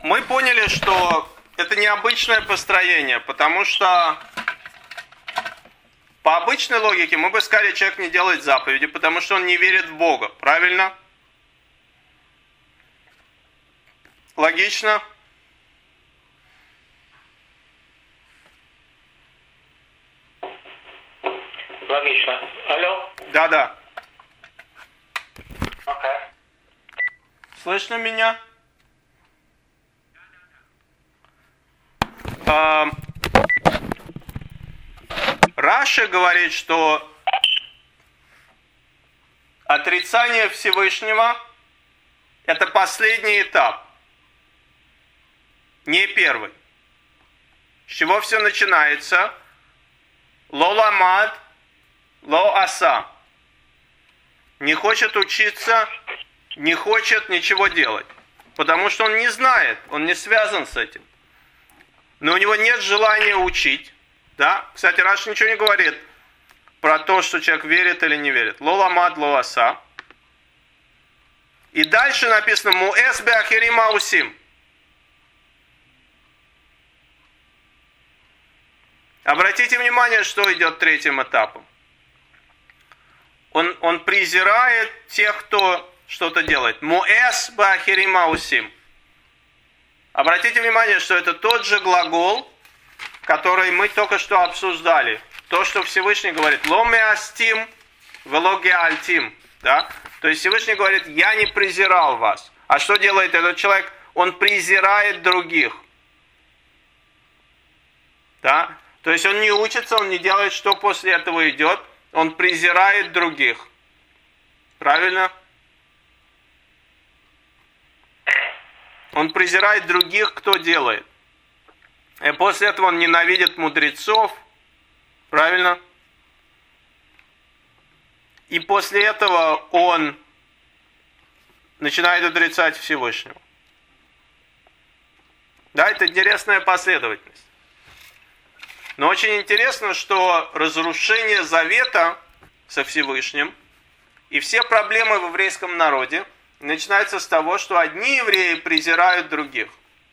мы поняли, что это необычное построение, потому что по обычной логике мы бы сказали, человек не делает заповеди, потому что он не верит в Бога. Правильно? Логично? Логично. Алло? Да-да. Окей. Слышно меня? Раши говорит, что отрицание Всевышнего – это последний этап, не первый. С чего все начинается? Ло ламад, ло аса. Не хочет учиться, не хочет ничего делать, потому что он не знает, он не связан с этим. Но у него нет желания учить. Да? Кстати, Раши ничего не говорит про то, что человек верит или не верит. Ло ламад, ло аса. И дальше написано муэс беахирим аусим. Обратите внимание, что идет третьим этапом. Он презирает тех, кто что-то делает. Муэс беахирим аусим. Обратите внимание, что это тот же глагол, который мы только что обсуждали. То, что Всевышний говорит, «Ло меастим, вело геальтим». Да? То есть Всевышний говорит, «Я не презирал вас». А что делает этот человек? Он презирает других. Да? То есть он не учится, он не делает, что после этого идет. Он презирает других. Правильно? Он презирает других, кто делает. И после этого он ненавидит мудрецов. Правильно? И после этого он начинает отрицать Всевышнего. Да, это интересная последовательность. Но очень интересно, что разрушение завета со Всевышним и все проблемы в еврейском народе начинаются с того, что одни евреи презирают других.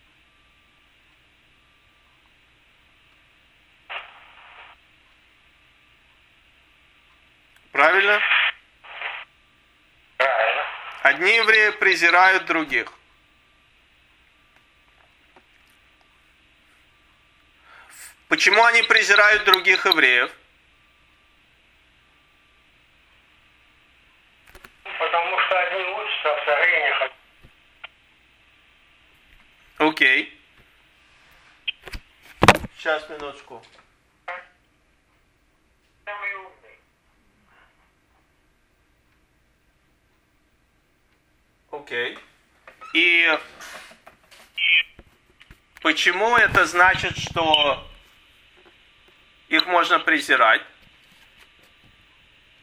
Правильно? Правильно. Одни евреи презирают других. Почему они презирают других евреев? Потому что одни учатся, а вторые не хотят. Окей. Сейчас, минуточку. Самый умный. Окей. И почему это значит, что их можно презирать?